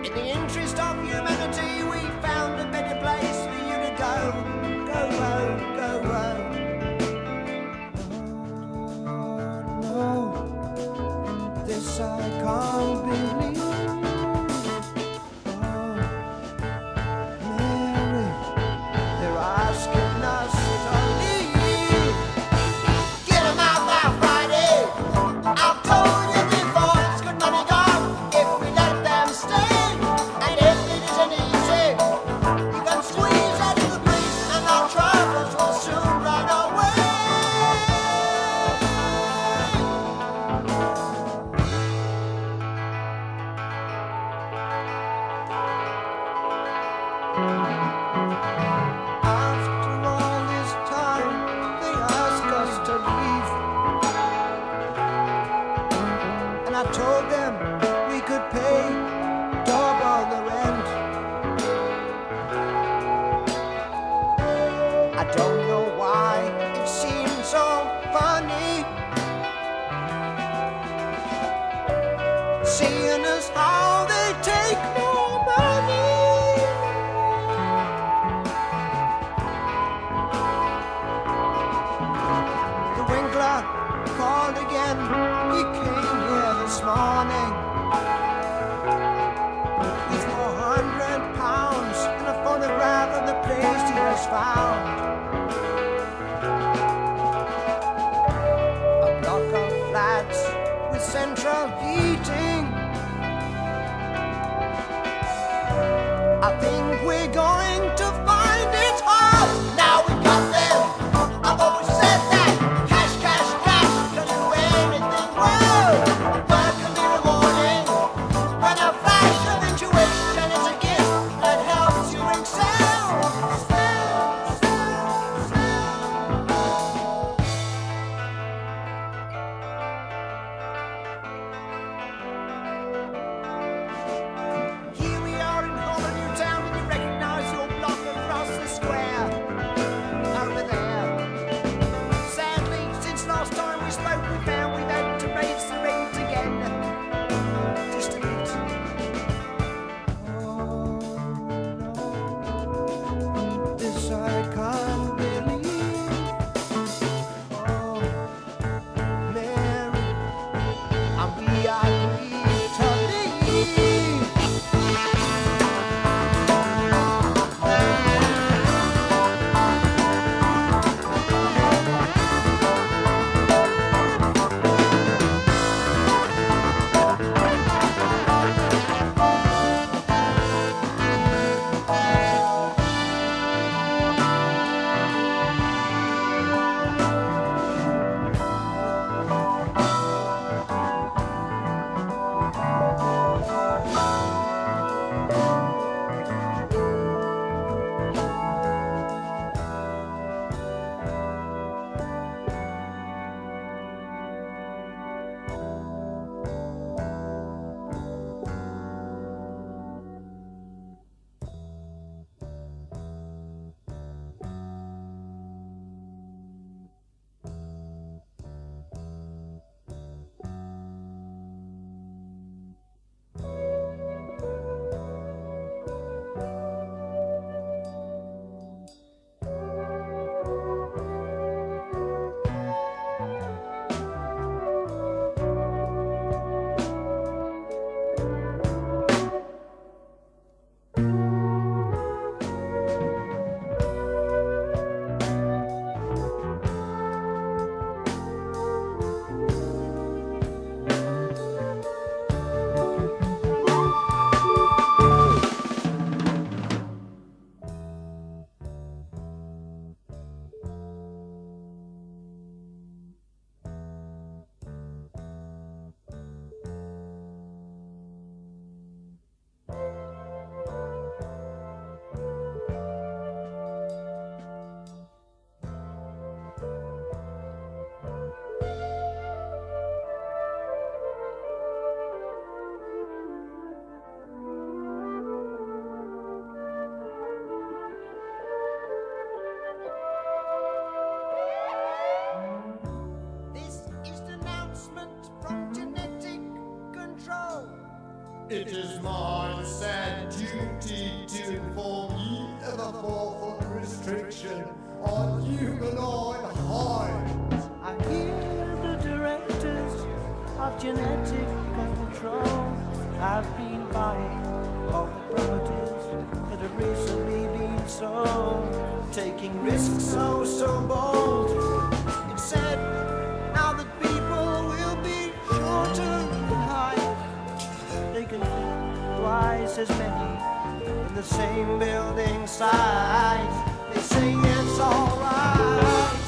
In the interest of humanity, we found a better place for you to go. Go, go, go, go. Oh, no, this I can't believe. Oh, Mary, they're asking us to leave. Get 'em out now, Friday. I've told you before, it's good money gone if we let them stay. And if it isn't easy, you can squeeze out of the place and our troubles will soon run away. After all this time, they ask us to leave. And I told them we could pay double the rent. I don't know why it seems so funny seeing us how they take more money. The Winkler called again. He came here this morning with £400 and a photograph of the place he has found. A block of flats with central heating. I think we're going to find it hard. Now we've got them. I've always said that. Cash, cash, cash. Don't do anything well. Work can be rewarding. When a flash of intuition is a gift that helps you excel. Here we are in Hollow New Town, and you recognize your block across the square. Over there. Sadly, since last time we spoke, we found we've had to raise the rent again. Just a bit. Oh, no. This I can't believe. Oh, Mary, and we agreed to leave. It is my sad on humanoid hides. I hear the directors of genetic control have been buying all the properties that have recently been sold, taking risks so bold. It's said now that people will be shorter in height. They can fit twice as many in the same building size. They say it's alright.